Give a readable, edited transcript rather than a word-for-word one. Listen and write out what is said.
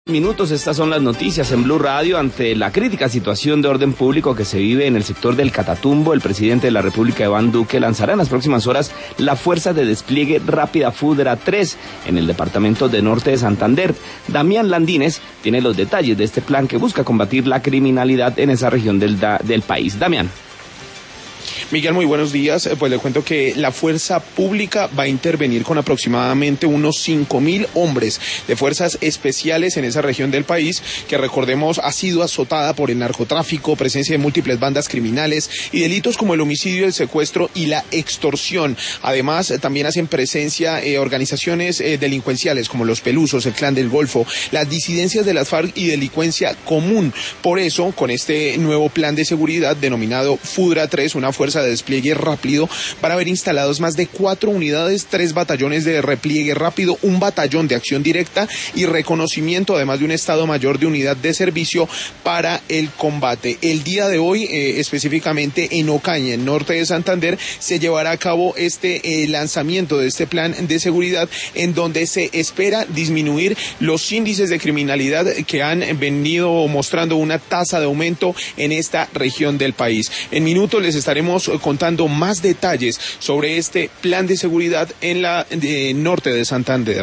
Minutos, estas son las noticias en Blue Radio. Ante la crítica situación de orden público que se vive en el sector del Catatumbo, el presidente de la República, Iván Duque, lanzará en las próximas horas la Fuerza de Despliegue Rápida FUDRA 3 en el departamento de Norte de Santander. Damián Landines tiene los detalles de este plan que busca combatir la criminalidad en esa región del país. Damián. Miguel, muy buenos días. Pues le cuento que la fuerza pública va a intervenir con aproximadamente unos 5.000 hombres de fuerzas especiales en esa región del país, que recordemos ha sido azotada por el narcotráfico, presencia de múltiples bandas criminales y delitos como el homicidio, el secuestro y la extorsión. Además, también hacen presencia organizaciones delincuenciales como los Pelusos, el Clan del Golfo, las disidencias de las FARC y delincuencia común. Por eso, con este nuevo plan de seguridad denominado FUDRA 3, una fuerza de despliegue rápido, van a haber instalados más de 4 unidades, 3 batallones de repliegue rápido, un batallón de acción directa y reconocimiento, además de un estado mayor de unidad de servicio para el combate. El día de hoy, específicamente en Ocaña, en Norte de Santander, se llevará a cabo este lanzamiento de este plan de seguridad, en donde se espera disminuir los índices de criminalidad que han venido mostrando una tasa de aumento en esta región del país. En minutos les estaremos contando más detalles sobre este plan de seguridad en la norte de Santander.